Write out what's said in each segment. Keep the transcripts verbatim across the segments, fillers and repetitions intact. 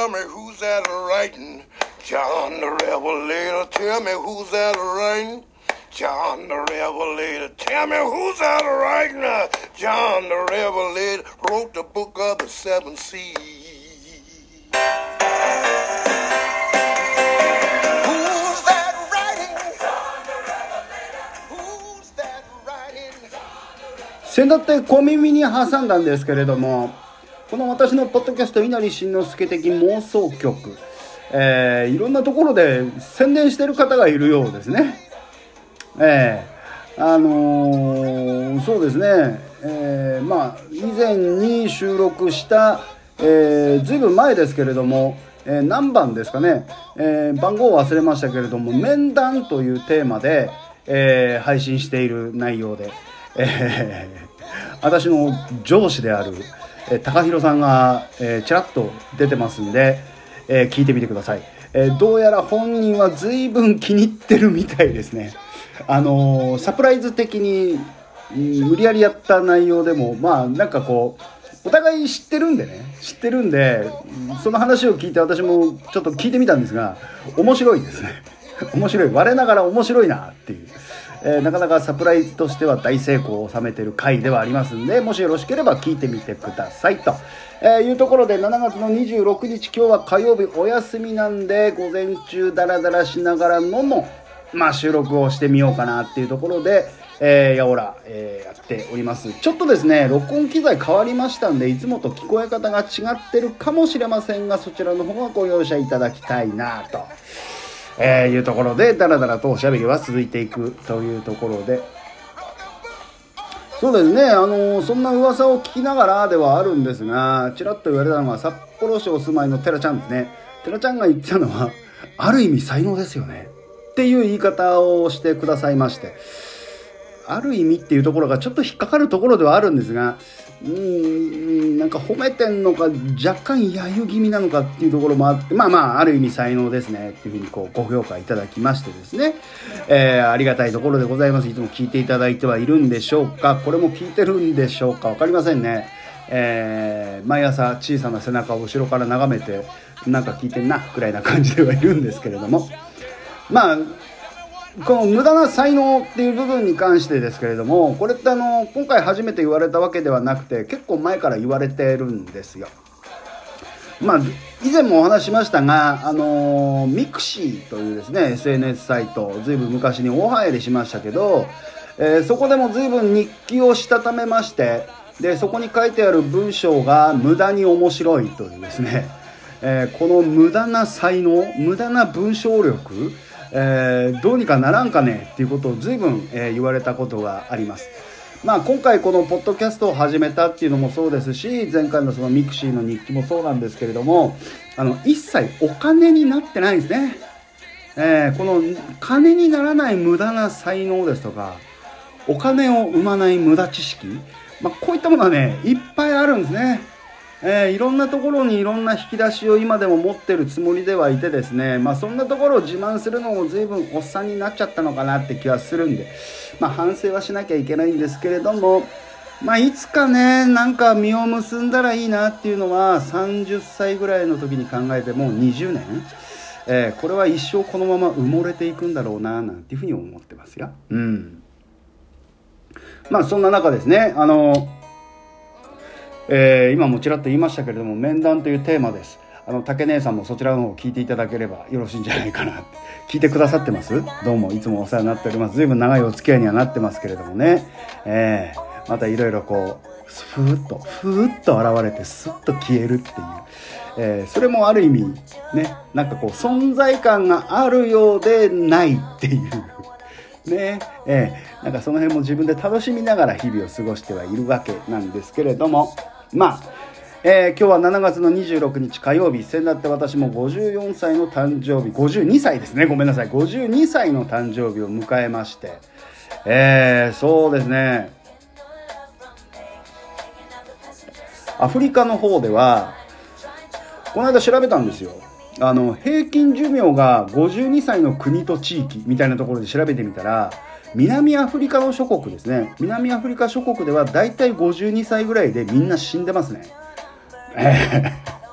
tell me who's that writing? John the Revelator, tell me who's that writing? John the Revelator, tell me who's that writing? John the Revelator wrote the book of the seven seas. Who's that writing? John the Revelator. Who's that writing? 先だって小耳に挟んだんですけれども、この私のポッドキャスト稲荷慎之介的妄想曲、えー、いろんなところで宣伝してる方がいるようですね。えー、あのー、そうですね、えー、まあ以前に収録した、えー、ずいぶん前ですけれども、えー、何番ですかね、えー、番号を忘れましたけれども、面談というテーマで、えー、配信している内容で、えー、私の上司である、えー、高弘さんが、えー、ちらっと出てますんで、えー、聞いてみてください。えー、どうやら本人は随分気に入ってるみたいですね。あのー、サプライズ的に、うん、無理やりやった内容でも、まあなんかこうお互い知ってるんでね知ってるんでその話を聞いて私もちょっと聞いてみたんですが、面白いですね。面白い、我ながら面白いなっていう、えー、なかなかサプライズとしては大成功を収めてる回ではありますんで、もしよろしければ聞いてみてくださいと、えー、いうところで、しちがつのにじゅうろくにち今日は火曜日お休みなんで、午前中ダラダラしながらのもまあ収録をしてみようかなっていうところで、えー、やおら、えー、やっております。ちょっとですね録音機材変わりましたんで、いつもと聞こえ方が違ってるかもしれませんが、そちらの方はご容赦いただきたいなと、えー、いうところで、ダラダラとおしゃべりは続いていくというところで、そうですね、あのー、そんな噂を聞きながらではあるんですが、ちらっと言われたのが札幌市お住まいのテラちゃんですね。テラちゃんが言ってたのは、ある意味才能ですよねっていう言い方をしてくださいまして、ある意味っていうところがちょっと引っかかるところではあるんですが、うーん、なんか褒めてんのか若干揶揄気味なのかっていうところもあって、まあまあある意味才能ですねっていうふうにこうご評価いただきましてですね、えー、ありがたいところでございます。いつも聞いていただいてはいるんでしょうか。これも聞いてるんでしょうか、わかりませんね。えー、毎朝小さな背中を後ろから眺めてなんか聞いてんなくらいな感じではいるんですけれども、まあこの無駄な才能っていう部分に関してですけれども、これってあの今回初めて言われたわけではなくて、結構前から言われてるんですよ。まあ以前もお話ししましたが、あのミクシーというですね エスエヌエス サイト、ずいぶん昔に大流行りしましたけど、えー、そこでもずいぶん日記をしたためまして、でそこに書いてある文章が無駄に面白いというですね、えー、この無駄な才能、無駄な文章力、えー、どうにかならんかねっていうことを随分、えー、言われたことがあります。まあ今回このポッドキャストを始めたっていうのもそうですし、前回のそのミクシーの日記もそうなんですけれども、あの一切お金になってないんですね。えー、この金にならない無駄な才能ですとか、お金を生まない無駄知識、まあこういったものはねいっぱいあるんですね。えー、いろんなところにいろんな引き出しを今でも持ってるつもりではいてですね、まあそんなところを自慢するのも随分おっさんになっちゃったのかなって気はするんで、まあ反省はしなきゃいけないんですけれども、まあいつかねなんか実を結んだらいいなっていうのはさんじゅっさいぐらいの時に考えてもうにじゅうねん、えー、これは一生このまま埋もれていくんだろうななんていうふうに思ってますよ。うん。まあそんな中ですね、あのえー、今もちらっと言いましたけれども、面談というテーマです。あの竹姉さんもそちらの方を聞いていただければよろしいんじゃないかなって。聞いてくださってます？どうもいつもお世話になっております。随分長いお付き合いにはなってますけれどもね、えー、またいろいろこうふーっとふーっと現れてスッと消えるっていう、えー、それもある意味ね、なんかこう存在感があるようでないっていうね、えー、なんかその辺も自分で楽しみながら日々を過ごしてはいるわけなんですけれども、まあ、えー、今日はしちがつのにじゅうろくにち火曜日、先だって私もごじゅうよんさいの誕生日、ごじゅうにさいですね、ごめんなさい、ごじゅうにさいの誕生日を迎えまして、えー、そうですね、アフリカの方ではこの間調べたんですよ。あの平均寿命がごじゅうにさいの国と地域みたいなところで調べてみたら、南アフリカの諸国ですね、南アフリカ諸国ではだいたいごじゅうにさいぐらいでみんな死んでますね。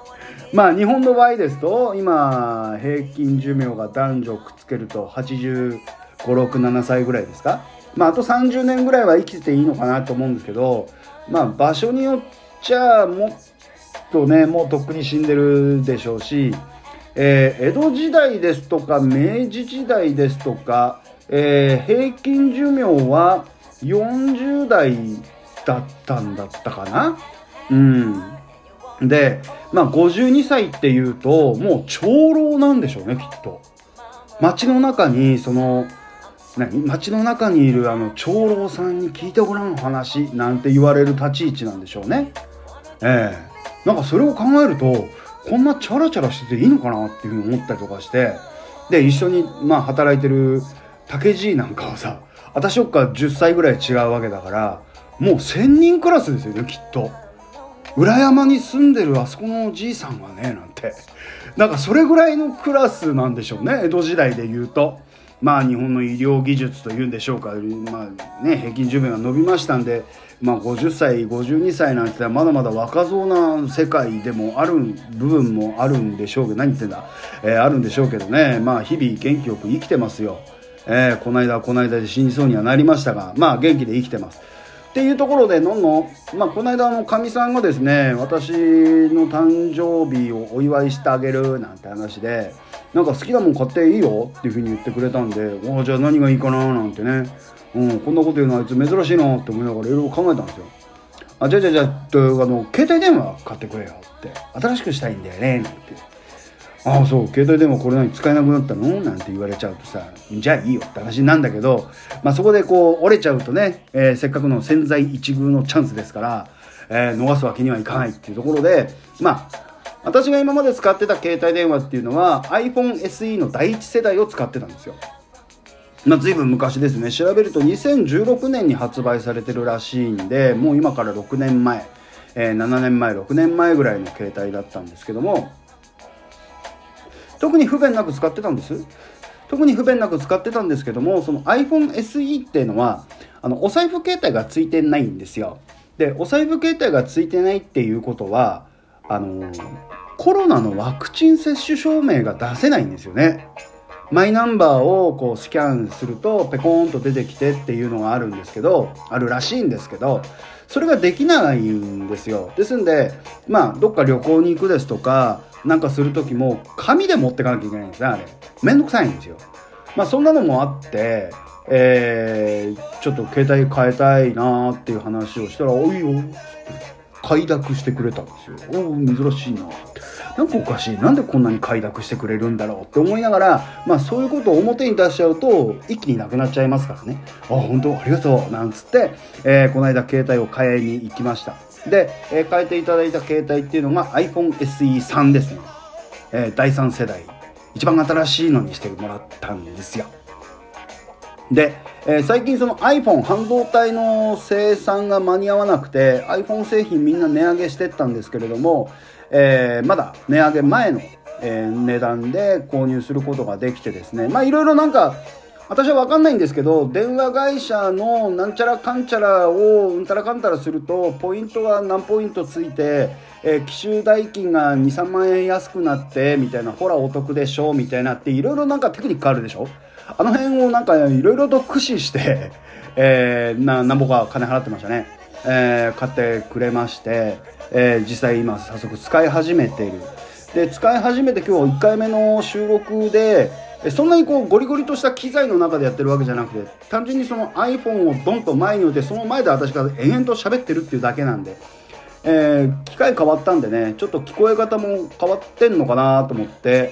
まあ日本の場合ですと今平均寿命が男女くっつけるとはちじゅうご、ろく、ななさいぐらいですか。まああとさんじゅうねんぐらいは生きてていいのかなと思うんですけど、まあ場所によっちゃもっとねもうとっくに死んでるでしょうし、えー、江戸時代ですとか明治時代ですとか、えー、平均寿命はよんじゅうだいだったんだったかな。うんで、まあごじゅうにさいっていうともう長老なんでしょうね、きっと。街の中にその何街の中にいるあの長老さんに聞いてごらん話なんて言われる立ち位置なんでしょうね。ええー、なんかそれを考えるとこんなチャラチャラしてていいのかなっていうふうに思ったりとかして、で一緒にまあ働いてる竹じいなんかはさ、私よっかじゅっさいぐらい違うわけだからもうせんにんクラスですよね、きっと。裏山に住んでるあそこのおじいさんはねなんて、なんかそれぐらいのクラスなんでしょうね、江戸時代で言うと。まあ日本の医療技術というんでしょうか、まあね平均寿命が伸びましたんで、まあごじゅっさいごじゅうにさいなんてまだまだ若造な世界でもある部分もあるんでしょうけど、何言ってんだ、えー、あるんでしょうけどね、まあ日々元気よく生きてますよ。えー、この間この間で死にそうにはなりましたが、まあ元気で生きてますっていうところで、のんのまあこの間あのかみさんがですね、私の誕生日をお祝いしてあげるなんて話で、なんか好きなもん買っていいよっていう風に言ってくれたんで、おじゃあ何がいいかななんてね、うん、こんなこと言うのあいつ珍しいなって思いながらいろいろ考えたんですよ。あじゃあじゃあじゃああの携帯電話買ってくれよって、新しくしたいんだよねなんて。ああそう、携帯電話これ何使えなくなったのなんて言われちゃうとさ、じゃあいいよって話なんだけど、まあそこでこう折れちゃうとね、えー、せっかくの千載一遇のチャンスですから、えー、逃すわけにはいかないっていうところで、まあ私が今まで使ってた携帯電話っていうのは アイフォンエスイー のだいいち世代を使ってたんですよ。まあ随分昔ですね。調べるとにせんじゅうろくねんに発売されてるらしいんで、もう今からろくねんまえ、えー、ななねんまえろくねんまえぐらいの携帯だったんですけども、特に不便なく使ってたんです特に不便なく使ってたんですけども、その アイフォンエスイー っていうのはあのお財布携帯がついてないんですよ。でお財布携帯がついてないっていうことはあのコロナのワクチン接種証明が出せないんですよね。マイナンバーをこうスキャンするとペコーンと出てきてっていうのがあるんですけど、あるらしいんですけど、それができないんですよ。ですんでまあどっか旅行に行くですとかなんかする時も紙で持ってかなきゃいけないんですね。あれめんどくさいんですよ。まあそんなのもあってえー、ちょっと携帯変えたいなっていう話をしたら、おいよって快諾してくれたんですよ。おお珍しいな、なんかおかしい、なんでこんなに快諾してくれるんだろうって思いながら、まあそういうことを表に出しちゃうと一気になくなっちゃいますからね。あ本当ありがとうなんつって、えー、この間携帯を変えに行きました。で、えー、変えていただいた携帯っていうのが アイフォンエスイースリー ですね、えー、だいさん世代一番新しいのにしてもらったんですよ。で、えー、最近その iPhone 半導体の生産が間に合わなくて iPhone 製品みんな値上げしてったんですけれども、えー、まだ値上げ前の、えー、値段で購入することができてですね、まあいろいろなんか私は分かんないんですけど、電話会社のなんちゃらかんちゃらをうんたらかんたらするとポイントが何ポイントついて、えー、機種代金が にさんまんえん安くなってみたいな、ほらお得でしょみたいなっていろいろなんかテクニックあるでしょ。あの辺をなんかいろいろと駆使して、えー、な、なんぼか金払ってましたね。えー、買ってくれまして、えー、実際今早速使い始めている。で、使い始めて今日いっかいめの収録で、そんなにこうゴリゴリとした機材の中でやってるわけじゃなくて、単純にその iPhone をドンと前に置いて、その前で私が延々と喋ってるっていうだけなんで、えー、機械変わったんでね、ちょっと聞こえ方も変わってんのかなと思って、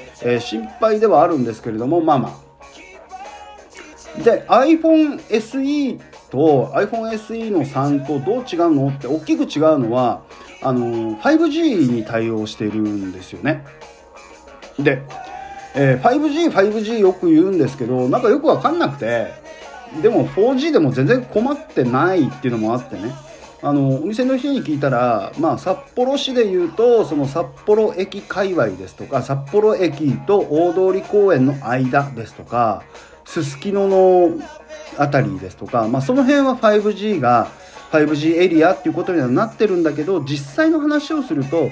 えー、心配ではあるんですけれども、まあまあ。で アイフォンエスイー と アイフォンエスイー のさんとどう違うのって大きく違うのはあの ファイブジー に対応しているんですよね。で、えー、ファイブジー、ファイブジー よく言うんですけど、なんかよくわかんなくて、でも フォージー でも全然困ってないっていうのもあってね、あのお店の人に聞いたら、まあ、札幌市でいうとその札幌駅界隈ですとか、札幌駅と大通公園の間ですとか、すすきののあたりですとか、まあ、その辺は ファイブジー が ファイブジー エリアっていうことにはなってるんだけど、実際の話をすると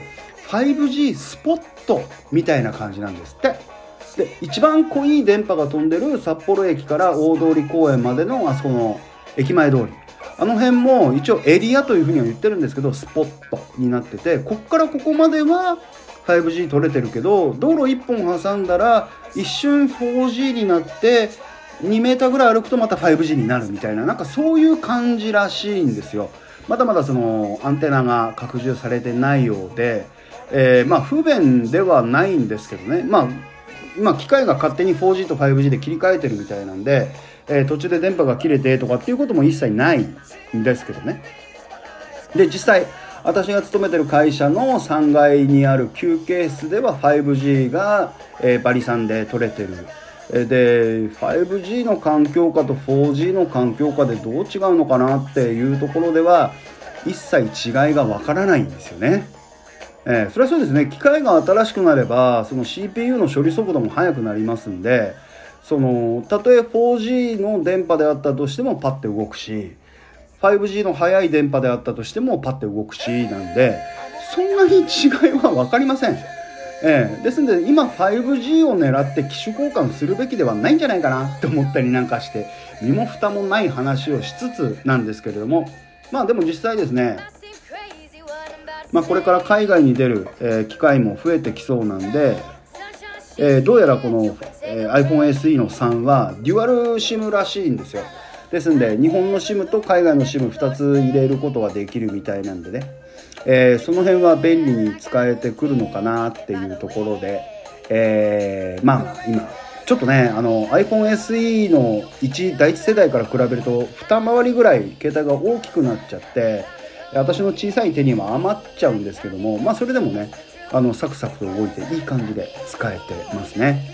ファイブジー スポットみたいな感じなんですって。で一番濃い電波が飛んでる札幌駅から大通公園までのあそこの駅前通り、あの辺も一応エリアというふうには言ってるんですけど、スポットになってて、こっからここまでは ファイブジー 取れてるけど、道路いっぽん挟んだら一瞬 フォージー になってにメーターぐらい歩くとまた ファイブジー になるみたいな、なんかそういう感じらしいんですよ。まだまだそのアンテナが拡充されてないようで、えー、まあ不便ではないんですけどね、まあ今機械が勝手に フォージー と ファイブジー で切り替えてるみたいなんで、えー、途中で電波が切れてとかっていうことも一切ないんですけどね。で実際私が勤めてる会社のさんがいにある休憩室では ファイブジー が、えー、バリさんで取れてる。で ファイブジー の環境下と フォージー の環境下でどう違うのかなっていうところでは一切違いがわからないんですよね。えー、それはそうですね。機械が新しくなればその シーピーユー の処理速度も速くなりますんで、そのたとえ フォージー の電波であったとしてもパッて動くし、ファイブジー の速い電波であったとしてもパッて動くしなんで、そんなに違いは分かりません。えー、ですので今 ファイブジー を狙って機種交換するべきではないんじゃないかなって思ったりなんかして、身も蓋もない話をしつつなんですけれども、まあでも実際ですね、まあ、これから海外に出る、えー、機会も増えてきそうなんで、えー、どうやらこの、えー、iPhone エスイー のさんはデュアル SIM らしいんですよ。ですんで日本の SIM と海外の SIM ふたつ入れることができるみたいなんでね、えー、その辺は便利に使えてくるのかなっていうところで、えー、まあ今ちょっとねあの iPhone エスイー のいち第一世代から比べると二回りぐらい携帯が大きくなっちゃって、私の小さい手には余っちゃうんですけども、まあそれでもねあのサクサクと動いていい感じで使えてますね。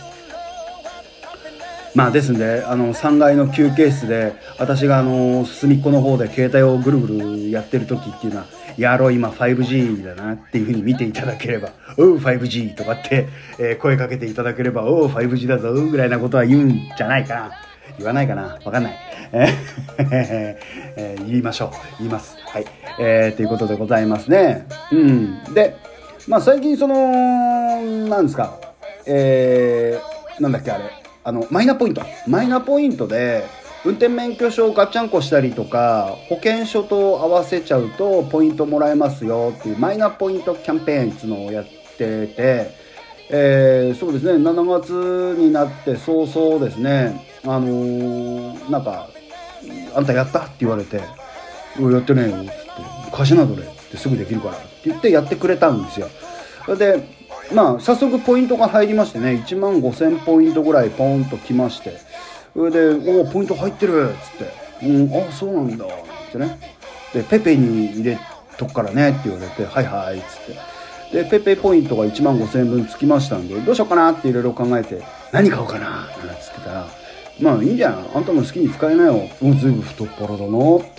まあですんであのさんがいの休憩室で私があの隅っこの方で携帯をぐるぐるやってる時っていうのは、やろう今 ファイブジー だなっていう風に見ていただければ、おう ファイブジー とかって、えー、声かけていただければ、おう ファイブジー だぞぐらいなことは言うんじゃないかな。言わないかな、わかんない、えーえー、言いましょう言います。はい、えー、ということでございますね。うんでまあ最近そのなんですか、えー、なんだっけあれあのマイナポイントマイナポイントで運転免許証をガッチャンコしたりとか保険証と合わせちゃうとポイントもらえますよっていうマイナポイントキャンペーンっていうのをやってて、えー、そうですねしちがつになって早々ですね、あのー、なんかあんたやったって言われて、やってねえよっつって、貸しなどれっつってすぐできるからって言ってやってくれたんですよ。でまあ早速ポイントが入りましてね、いちまんごせんポイントぐらいポンときまして、それでおポイント入ってるっつって、うんあそうなんだってね、でペペに入れとくからねって言われて、はいはいっつってでペペポイントがいちまんごせんぶんつきましたんで、どうしようかなっていろいろ考えて、何買おうかななんつってたら、まあいいんじゃんあんたの好きに使えなよ、もうずいぶん太っ腹だなって、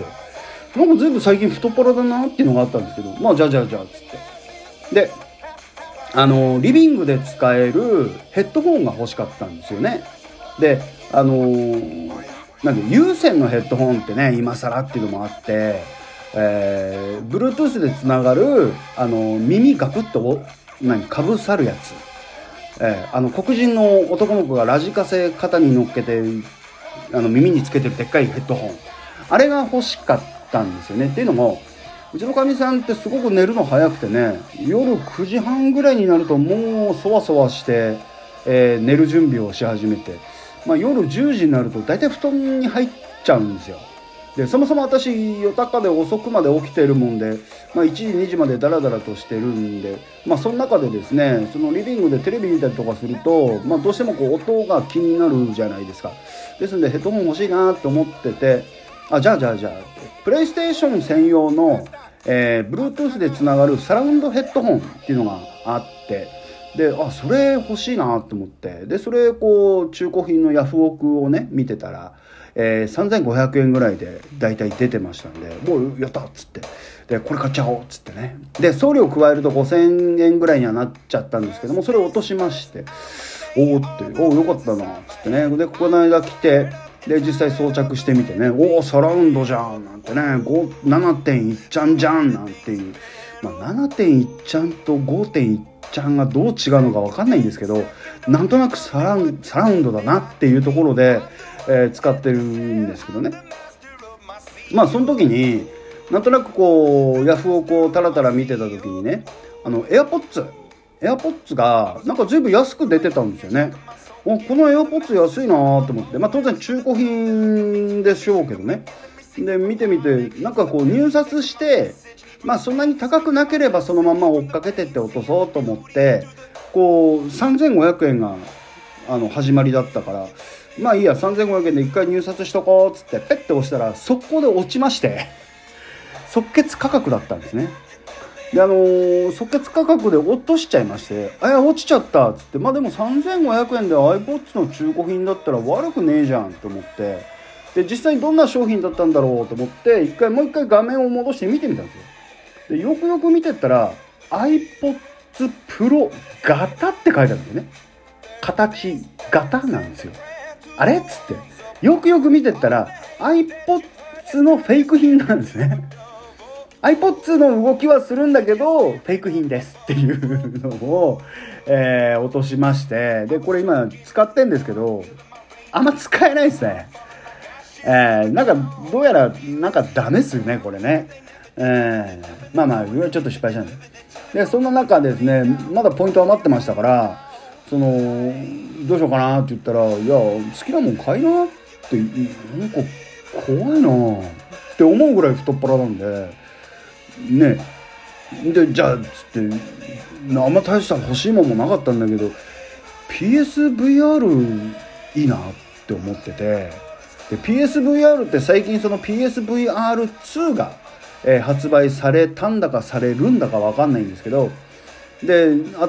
なんかずいぶん最近太っ腹だなっていうのがあったんですけど、まあじゃあじゃあじゃあっつってであのリビングで使えるヘッドホンが欲しかったんですよね。であのー、なんで有線のヘッドホンってね今更っていうのもあって、えー、Bluetooth でつながるあの耳ガクッと何かぶさるやつ、えー、あの黒人の男の子がラジカセ肩に乗っけてあの耳につけてるでっかいヘッドホン、あれが欲しかったんですよね。っていうのもうちのかみさんってすごく寝るの早くてね、夜くじはんぐらいになるともうそわそわして、えー、寝る準備をし始めて、まあ、夜じゅうじになると大体布団に入っちゃうんですよ。でそもそも私夜中で遅くまで起きてるもんで、まあ、いちじにじまでダラダラとしてるんで、まあ、その中でですねそのリビングでテレビ見たりとかすると、まあ、どうしてもこう音が気になるじゃないですか。ですんでヘッドホン欲しいなって思ってて、あじゃあじゃあじゃあプレイステーション専用のえー、Bluetooth でつながるサラウンドヘッドホンっていうのがあって、であそれ欲しいなと思って、でそれこう中古品のヤフオクをね見てたら、えー、さんぜんごひゃくえんぐらいでだいたい出てましたんで、もうやったっつって、でこれ買っちゃおうっつってね、で送料加えるとごせんえんぐらいにはなっちゃったんですけども、それを落としまして、おおっておおよかったなっつってね、でこの間来てで実際装着してみてね、おおサラウンドじゃんなんてね ななてんいち ちゃんじゃんなんていう、 まあ、ななてんいち ちゃんと ごてんいち ちゃんがどう違うのか分かんないんですけど、なんとなくサラン、サラウンドだなっていうところで、えー、使ってるんですけどね。まあその時になんとなくこうヤフオクをタラタラ見てた時にね、あの AirPods AirPods がなんか随分安く出てたんですよね。おこの AirPods 安いなと思って、まあ当然中古品でしょうけどね。で見てみて、なんかこう入札して、まあそんなに高くなければそのまま追っかけてって落とそうと思って、こうさんぜんごひゃくえんがあの始まりだったから、まあいいやさんぜんごひゃくえんで一回入札しとこうっつってペッて押したら速攻で落ちまして、即決価格だったんですね。であのー、即決価格で落としちゃいまして、あ落ちちゃったっつって、まあでもさんぜんごひゃくえんで iPods の中古品だったら悪くねえじゃんと思って、で実際どんな商品だったんだろうと思って一回もう一回画面を戻して見てみたんですよ。でよくよく見てったら iPods Pro 型って書いてあるんですよね。形型なんですよ。あれっつってよくよく見てったら iPods のフェイク品なんですね。iPods の動きはするんだけどフェイク品ですっていうのを、えー、落としまして、でこれ今使ってんですけどあんま使えないですね。えー、なんかどうやらなんかダメっすよねこれね。えー、まあまあちょっと失敗したんです。でそんな中ですね、まだポイント余ってましたから、そのどうしようかなって言ったら、いや好きなもん買いなって、なんか怖いなって思うぐらい太っ腹なんでね。でじゃあつってあんま大した欲しいもんもなかったんだけど ピーエスブイアール いいなって思ってて、で ピーエスブイアール って最近その ピーエスブイアールツー が、えー、発売されたんだかされるんだか分かんないんですけど、であって、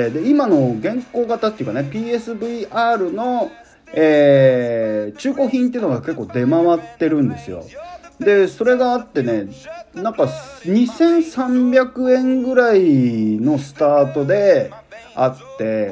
で今の現行型っていうかね ピーエスブイアール の、えー、中古品っていうのが結構出回ってるんですよ。でそれがあってね、なんかにせんさんびゃくえんぐらいのスタートであって、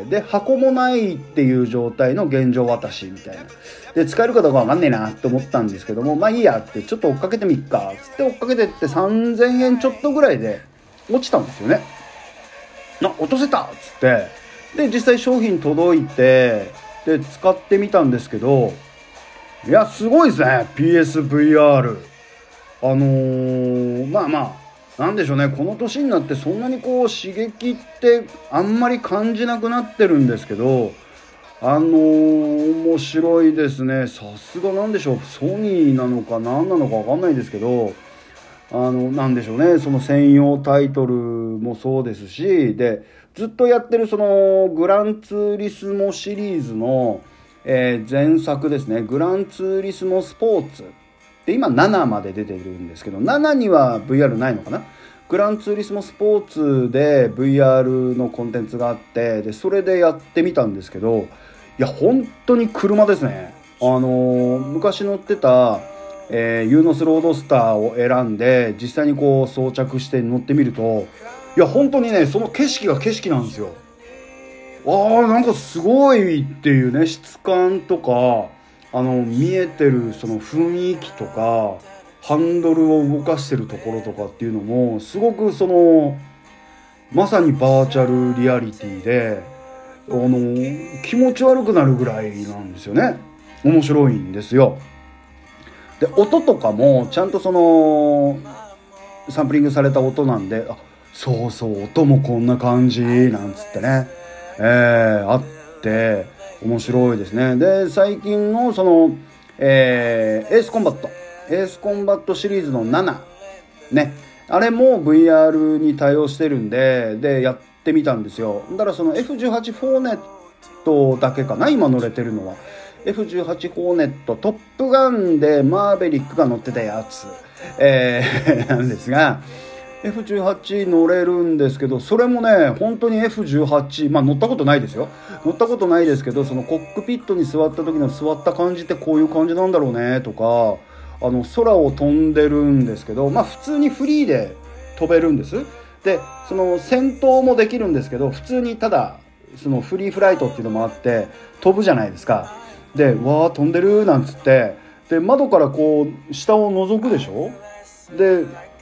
で箱もないっていう状態の現状渡しみたいなで、使えるかどうかわかんねえなって思ったんですけども、まあいいやってちょっと追っかけてみっかつって追っかけてってさんぜんえんちょっとぐらいで落ちたんですよね。あ落とせたっつって、で実際商品届いてで使ってみたんですけど、いやすごいですね ピーエスブイアール。あのー、まあまあなんでしょうね、この年になってそんなにこう刺激ってあんまり感じなくなってるんですけど、あのー、面白いですね。さすがなんでしょう、ソニーなのか何なのか分かんないですけど、あのなんでしょうね、その専用タイトルもそうですし、でずっとやってるそのグランツーリスモシリーズの、えー、前作ですね、グランツーリスモスポーツで今ななまで出てるんですけど、ななには ブイアール ないのかな。グランツーリスモスポーツで ブイアール のコンテンツがあって、でそれでやってみたんですけど、いや本当に車ですね。あのー、昔乗ってた、えー、ユーノスロードスターを選んで実際にこう装着して乗ってみると、いや本当にねその景色が景色なんですよ。あーなんかすごいっていうね、質感とかあの見えてるその雰囲気とかハンドルを動かしてるところとかっていうのもすごくそのまさにバーチャルリアリティで、あの気持ち悪くなるぐらいなんですよね。面白いんですよ。で音とかもちゃんとそのサンプリングされた音なんで、あそうそう音もこんな感じなんつってね、えー、あって面白いですね。で最近のその、えー、エースコンバットエースコンバットシリーズのななね、あれも ブイアール に対応してるんで、でやってみたんですよ。だからその エフじゅうはち フォーネットだけかな今乗れてるのは。 エフじゅうはち フォーネットトップガンでマーベリックが乗ってたやつ、えー、なんですが エフじゅうはち 乗れるんですけど、それもね本当に エフじゅうはち、まあ乗ったことないですよ乗ったことないですけど、そのコックピットに座った時の座った感じってこういう感じなんだろうねとか、あの空を飛んでるんですけど、まあ普通にフリーで飛べるんです。でその戦闘もできるんですけど、普通にただそのフリーフライトっていうのもあって飛ぶじゃないですか。でわー飛んでるなんつって、で窓からこう下を覗くでしょ。で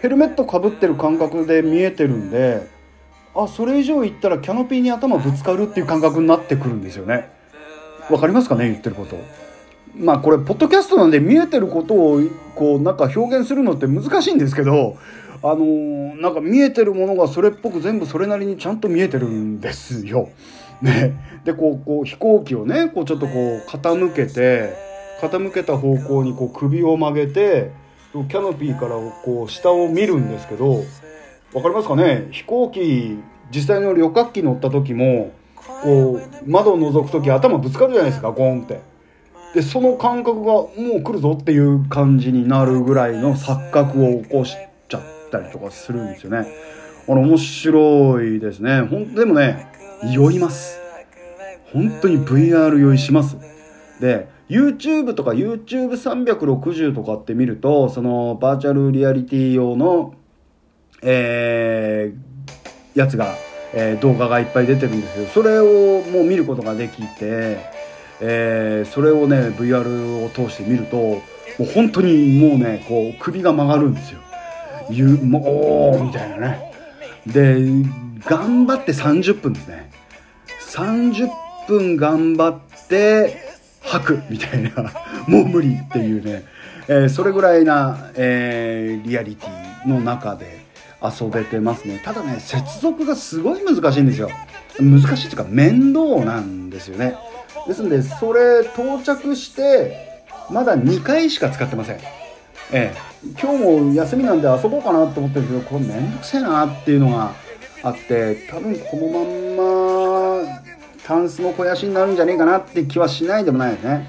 ヘルメットかぶってる感覚で見えてるんで、あ、それ以上行ったらキャノピーに頭ぶつかるっていう感覚になってくるんですよね。わかりますかね、言ってること。まあこれポッドキャストなんで見えてることをこうなんか表現するのって難しいんですけど、あのー、なんか見えてるものがそれっぽく全部それなりにちゃんと見えてるんですよ。ね、でこう、こう飛行機をねこうちょっとこう傾けて傾けた方向にこう首を曲げてキャノピーからこう下を見るんですけど、わかりますかね。飛行機実際の旅客機乗った時もこう窓を覗く時頭ぶつかるじゃないですか、ゴーンって。でその感覚がもう来るぞっていう感じになるぐらいの錯覚を起こしちゃったりとかするんですよね。あれ面白いですね。ほんでもね酔います。本当に ブイアール 酔いします。で YouTube とか ユーチューブさんびゃくろくじゅう とかって見ると、そのバーチャルリアリティ用のえー、やつが、えー、動画がいっぱい出てるんですけど、それをもう見ることができて、えー、それをね ブイアール を通して見るともう本当にもうねこう首が曲がるんですよ。ゆもうおーみたいなね。で頑張ってさんじゅっぷんですね。さんじゅっぷん頑張って吐くみたいなもう無理っていうね、えー、それぐらいな、えー、リアリティの中で遊べてますね。ただね接続がすごい難しいんですよ。難しいっていうか面倒なんですよね。ですのでそれ到着してまだにかいしか使ってません。ええ、今日も休みなんで遊ぼうかなと思ってるんですけど、これめんどくせえなっていうのがあって、多分このまんまタンスの肥やしになるんじゃねえかなって気はしないでもないですね。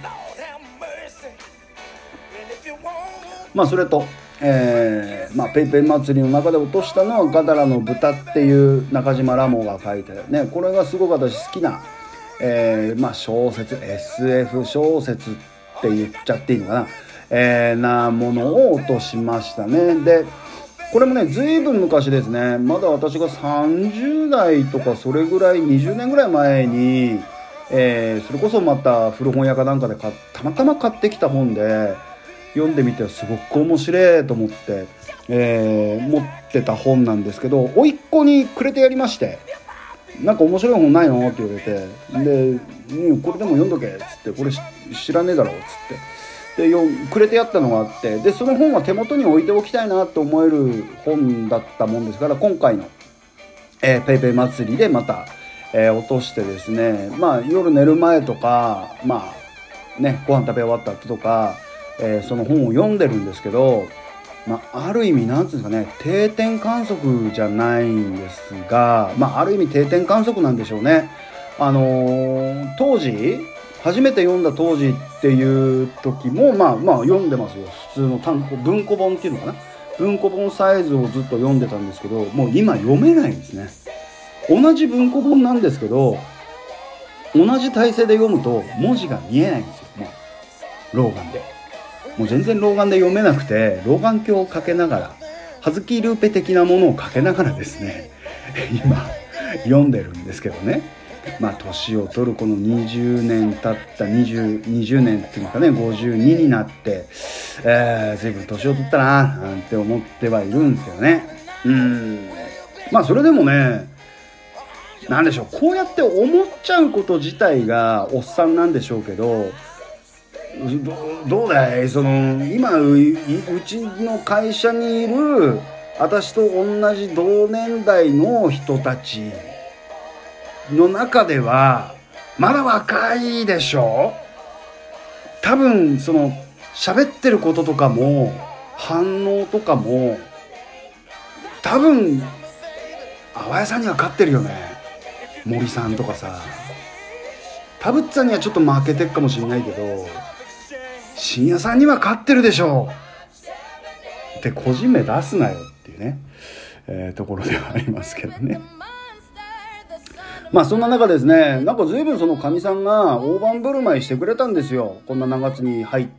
まあそれとえーまあ、ペイペイ祭りの中で落としたのはガダラの豚っていう中島ラモが書いてね、これがすごく私好きな、えーまあ、小説 エスエフ 小説って言っちゃっていいのかな、えー、なものを落としましたね。でこれもねずいぶん昔ですね。まだ私がさんじゅう代とかそれぐらいにじゅうねんぐらい前に、えー、それこそまた古本屋かなんかでたまたま買ってきた本で読んでみてすごく面白いと思って、えー、持ってた本なんですけど、甥っ子にくれてやりまして、なんか面白い本ないのって言われて、で、うん、これでも読んどけっつって、これ知らねえだろっつってでよくれてやったのがあって、でその本は手元に置いておきたいなと思える本だったもんですから、今回の、えー、ペイペイ祭りでまた、えー、落としてですね、まあ夜寝る前とか、まあねご飯食べ終わった後とか、えー、その本を読んでるんですけど、まあ、ある意味なんていうんですかね、定点観測じゃないんですが、まあ、ある意味定点観測なんでしょうね。あのー、当時初めて読んだ当時っていう時もまあまあ読んでますよ。普通の単行文庫本っていうのかな、文庫本サイズをずっと読んでたんですけど、もう今読めないんですね。同じ文庫本なんですけど同じ体勢で読むと文字が見えないんですよ。もう老眼でもう全然老眼で読めなくて、老眼鏡をかけながら葉月ルーペ的なものをかけながらですね今読んでるんですけどね。まあ年を取るこのにじゅうねん経った 20, 20年っていうのかね、ごじゅうにになって、えー、随分年を取ったななんて思ってはいるんですけどね。うーんまあそれでもね、なんでしょう、こうやって思っちゃうこと自体がおっさんなんでしょうけど、ど, どうだいその今 う, うちの会社にいる私と同じ同年代の人たちの中ではまだ若いでしょ。多分その喋ってることとかも反応とかも多分淡谷さんには勝ってるよね。森さんとかさ、田淵さんにはちょっと負けてるかもしれないけど深夜さんには勝ってるでしょうって個人名出すなよっていうね、えー、ところではありますけどね。まあそんな中ですね、なんか随分そのかみさんが大盤振る舞いしてくれたんですよ。こんな長月に入った、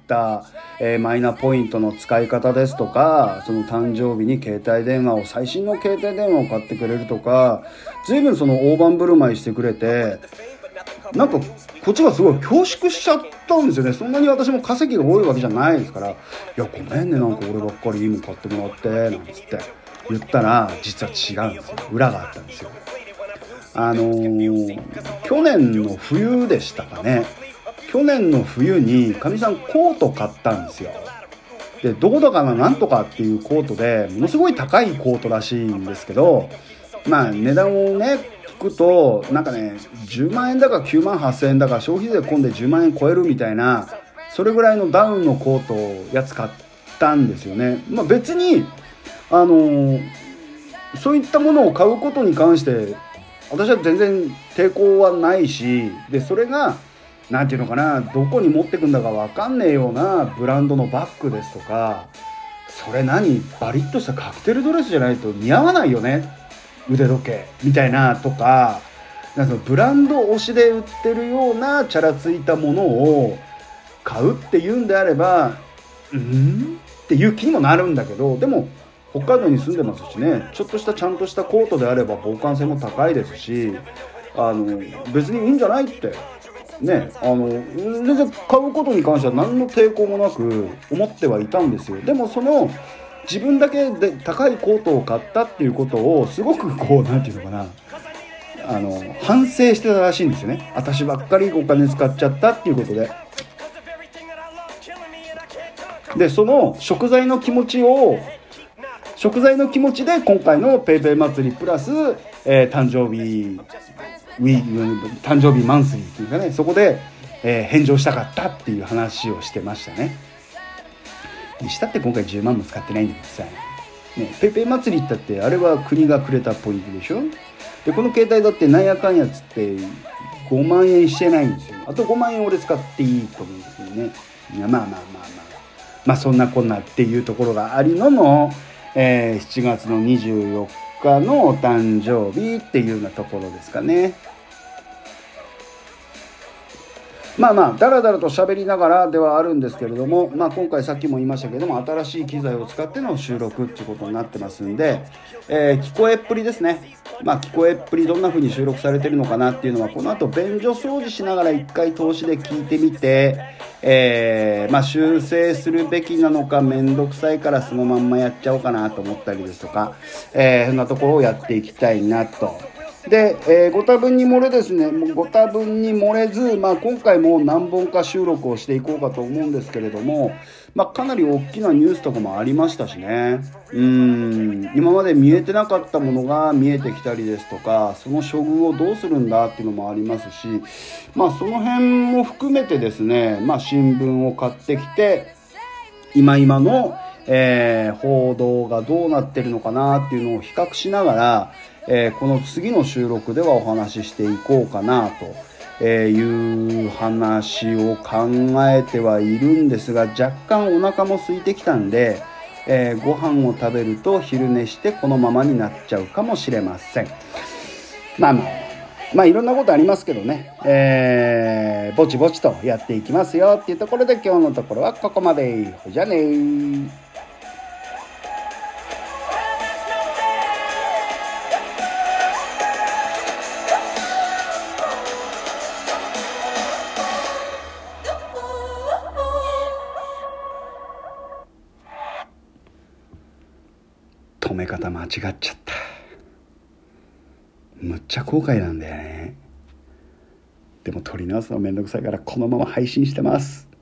えー、マイナポイントの使い方ですとか、その誕生日に携帯電話を最新の携帯電話を買ってくれるとか、随分その大盤振る舞いしてくれて、 なんかこっちがすごい恐縮しちゃったんですよね。そんなに私も稼ぎが多いわけじゃないですから、いやごめんね、なんか俺ばっかりいいもん買ってもらってなんつって言ったら、実は違うんですよ。裏があったんですよ。あのー、去年の冬でしたかね。去年の冬にかみさんコート買ったんですよ。でどこだかななんとかっていうコートで、ものすごい高いコートらしいんですけど、まあ値段をね聞くとなんかねじゅうまんえんだかきゅうまんはっせんえんだか消費税込んでじゅうまんえん超えるみたいな、それぐらいのダウンのコートをやつ買ったんですよね。まあ別にあのー、そういったものを買うことに関して私は全然抵抗はないし、でそれがなんていうのかな、どこに持ってくんだか分かんねえようなブランドのバッグですとか、それ何バリッとしたカクテルドレスじゃないと似合わないよね、腕時計みたいなとか、なんかブランド推しで売ってるようなチャラついたものを買うっていうんであれば、うんっていう気にもなるんだけど、でも北海道に住んでますしね、ちょっとしたちゃんとしたコートであれば防寒性も高いですし、あの別にいいんじゃないってね、あの全然買うことに関しては何の抵抗もなく思ってはいたんですよ。でもその自分だけで高いコートを買ったっていうことをすごくこうなんていうのかな、あの反省してたらしいんですよね。私ばっかりお金使っちゃったっていうことで。でその食材の気持ちを食材の気持ちで今回のペイペイ祭りプラス、えー、誕生日ウィ誕生日マンスリーっていうかね、そこで、えー、返上したかったっていう話をしてましたね。にしたって今回じゅうまんも使ってないんだけどさ、ね、ペイペイ祭りってってあれは国がくれたポイントでしょ。でこの携帯だってなんやかんやつってごまんえんしてないんですよ。あとごまんえん俺使っていいと思うんですけどね。いやまあまあまあまあまあそんなこんなっていうところがありのの、えー、しちがつのにじゅうよっかのお誕生日っていうようなところですかね。まあまあだらだらと喋りながらではあるんですけれども、まあ今回さっきも言いましたけども、新しい機材を使っての収録っていうことになってますんで、えー、聞こえっぷりですね。まあ聞こえっぷりどんな風に収録されてるのかなっていうのは、この後便所掃除しながら一回通しで聞いてみて、えー、まあ修正するべきなのか、めんどくさいからそのまんまやっちゃおうかなと思ったりですとか、えー、そんなところをやっていきたいなと。で、えー、ご多分に漏れですね、ご多分に漏れず、まあ、今回も何本か収録をしていこうかと思うんですけれども、まあ、かなり大きなニュースとかもありましたしね。うーん今まで見えてなかったものが見えてきたりですとか、その処遇をどうするんだっていうのもありますし、まあ、その辺も含めてですね、まあ、新聞を買ってきて今今の、えー、報道がどうなってるのかなっていうのを比較しながら、えー、この次の収録ではお話ししていこうかなという話を考えてはいるんですが、若干お腹も空いてきたんで、えー、ご飯を食べると昼寝してこのままになっちゃうかもしれません。まあまあまあいろんなことありますけどね、えー、ぼちぼちとやっていきますよっていうところで、今日のところはここまで。じゃあねー。止め方間違っちゃった。むっちゃ後悔なんだよね。でも撮り直すのめんどくさいからこのまま配信してます。